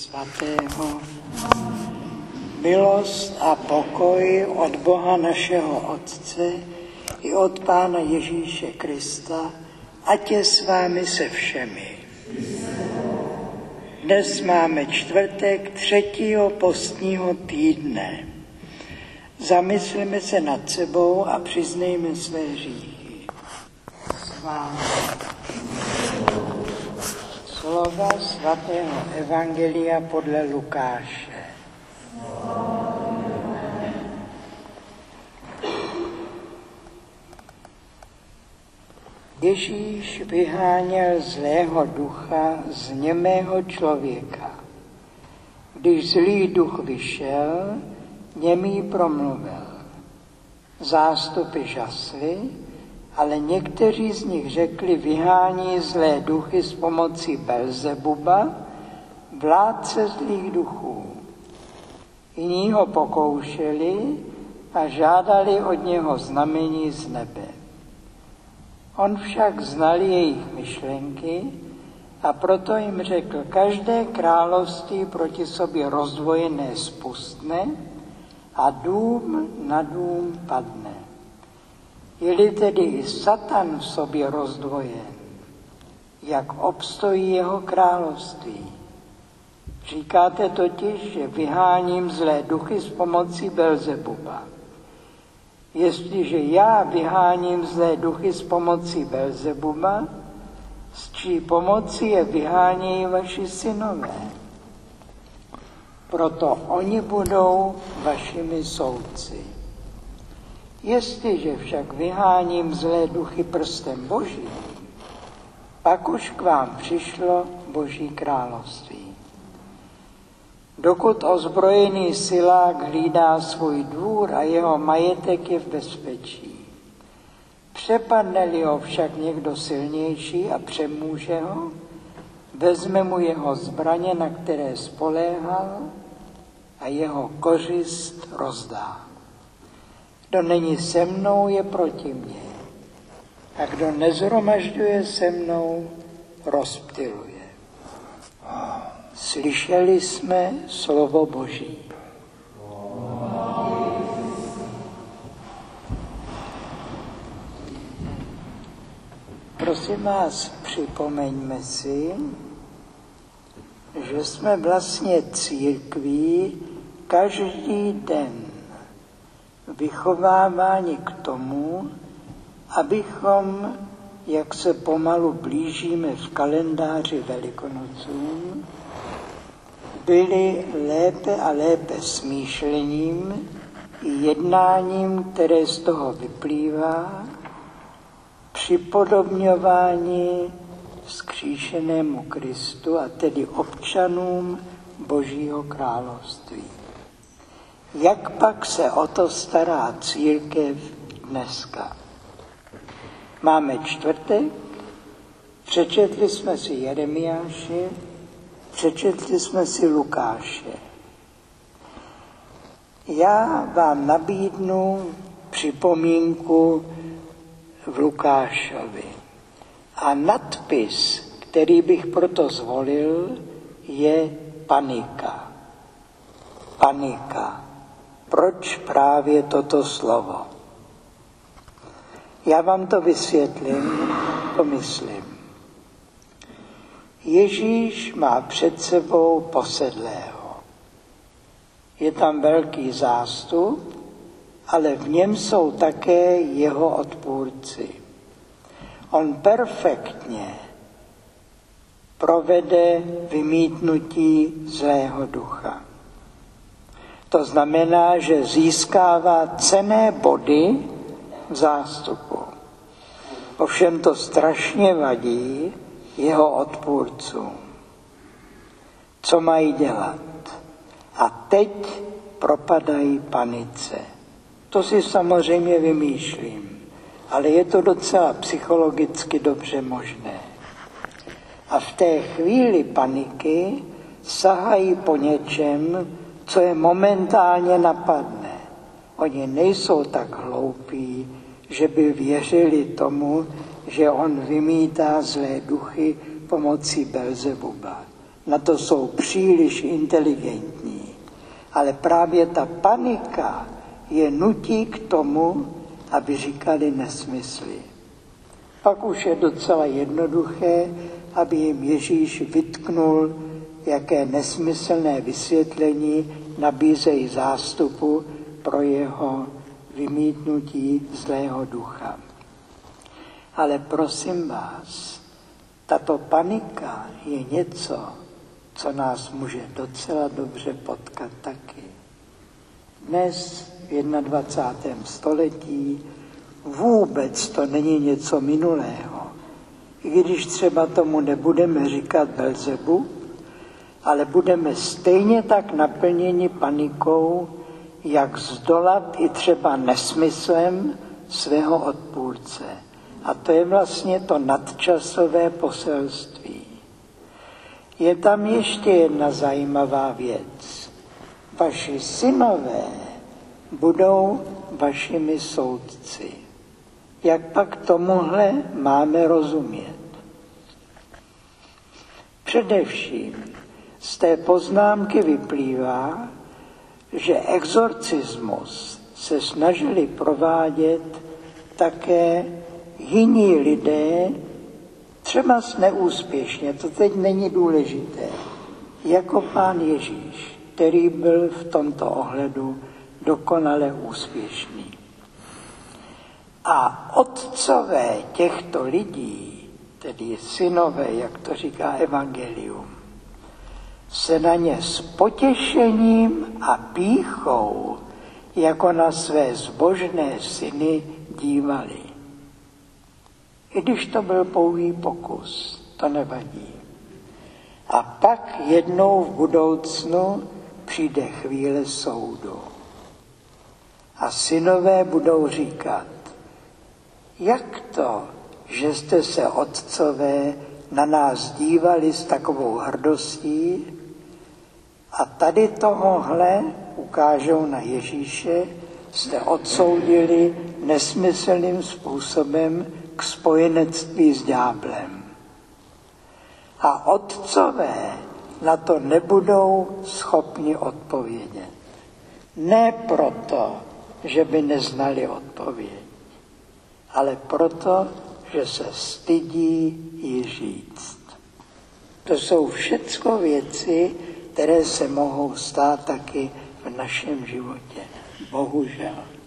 Svatého. Milost a pokoj od Boha našeho Otce i od Pána Ježíše Krista, ať je s vámi se všemi. Dnes máme čtvrtek 3. postního týdne. Zamysleme se nad sebou a přiznejme své hříchy. S vámi. Slova svatého Evangelia podle Lukáše. Ježíš vyháněl zlého ducha z němého člověka. Když zlý duch vyšel, němý promluvil. Zástupy žasly, ale někteří z nich řekli, vyhání zlé duchy s pomocí Belzebuba, vládce zlých duchů. Jiní ho pokoušeli a žádali od něho znamení z nebe. On však znal jejich myšlenky a proto jim řekl, každé království proti sobě rozdvojené spustne a dům na dům padne. Je-li tedy i Satan v sobě rozdvojen, jak obstojí jeho království? Říkáte totiž, že vyháním zlé duchy s pomocí Belzebuba. Jestliže já vyháním zlé duchy s pomocí Belzebuba, s čí pomocí je vyhánějí vaši synové. Proto oni budou vašimi soudci. Jestliže však vyháním zlé duchy prstem Božím, pak už k vám přišlo Boží království. Dokud ozbrojený silák hlídá svůj dvůr a jeho majetek je v bezpečí. Přepadne-li ho však někdo silnější a přemůže ho, vezme mu jeho zbraně, na které spoléhal, a jeho kořist rozdá. Kdo není se mnou, je proti mně. A kdo nezhromažďuje se mnou, rozptyluje. Slyšeli jsme slovo Boží. Prosím vás, připomeňme si, že jsme vlastně církví každý den vychováváni k tomu, abychom, jak se pomalu blížíme v kalendáři Velikonocům, byli lépe a lépe smýšlením i jednáním, které z toho vyplývá, připodobňování vzkříšenému Kristu, a tedy občanům Božího království. Jak pak se o to stará církev dneska? Máme čtvrtek, přečetli jsme si Jeremiáše, přečetli jsme si Lukáše. Já vám nabídnu připomínku v Lukášovi. A nadpis, který bych proto zvolil, je panika. Panika. Proč právě toto slovo? Já vám to vysvětlím, to myslím. Ježíš má před sebou posedlého. Je tam velký zástup, ale v něm jsou také jeho odpůrci. On perfektně provede vymítnutí zlého ducha. To znamená, že získává cenné body v zástupu. Ovšem to strašně vadí jeho odpůrcům. Co mají dělat? A teď propadají panice. To si samozřejmě vymýšlím, ale je to docela psychologicky dobře možné. A v té chvíli paniky sahají po něčem, co je momentálně napadne. Oni nejsou tak hloupí, že by věřili tomu, že on vymítá zlé duchy pomocí Belzebuba. na to jsou příliš inteligentní. Ale právě ta panika je nutí k tomu, aby říkali nesmysly. Pak už je docela jednoduché, aby jim Ježíš vytknul, jaké nesmyslné vysvětlení nabízejí zástupu pro jeho vymítnutí zlého ducha. Ale prosím vás, tato panika je něco, co nás může docela dobře potkat taky. Dnes v 21. století vůbec to není něco minulého. I když třeba tomu nebudeme říkat Belzebub, ale budeme stejně tak naplněni panikou, jak zdolat i třeba nesmyslem svého odpůrce. A to je vlastně to nadčasové poselství. Je tam ještě jedna zajímavá věc. Vaši synové budou vašimi soudci. Jak pak tomuhle máme rozumět? Především z té poznámky vyplývá, že exorcismus se snažili provádět také jiní lidé, třeba neúspěšně, to teď není důležité, jako Pán Ježíš, který byl v tomto ohledu dokonale úspěšný. A otcové těchto lidí, tedy synové, jak to říká evangelium, se na ně s potěšením a pýchou, jako na své zbožné syny, dívali. I když to byl pouhý pokus, to nevadí. A pak jednou v budoucnu přijde chvíle soudu. A synové budou říkat, jak to, že jste se, otcové, na nás dívali s takovou hrdostí a tady tohohle, ukážou na Ježíše, jste odsoudili nesmyslným způsobem k spojenectví s ďáblem. A otcové na to nebudou schopni odpovědět. Ne proto, že by neznali odpověď, ale proto, že se stydí ji říct. To jsou všecko věci, které se mohou stát taky v našem životě. Bohužel.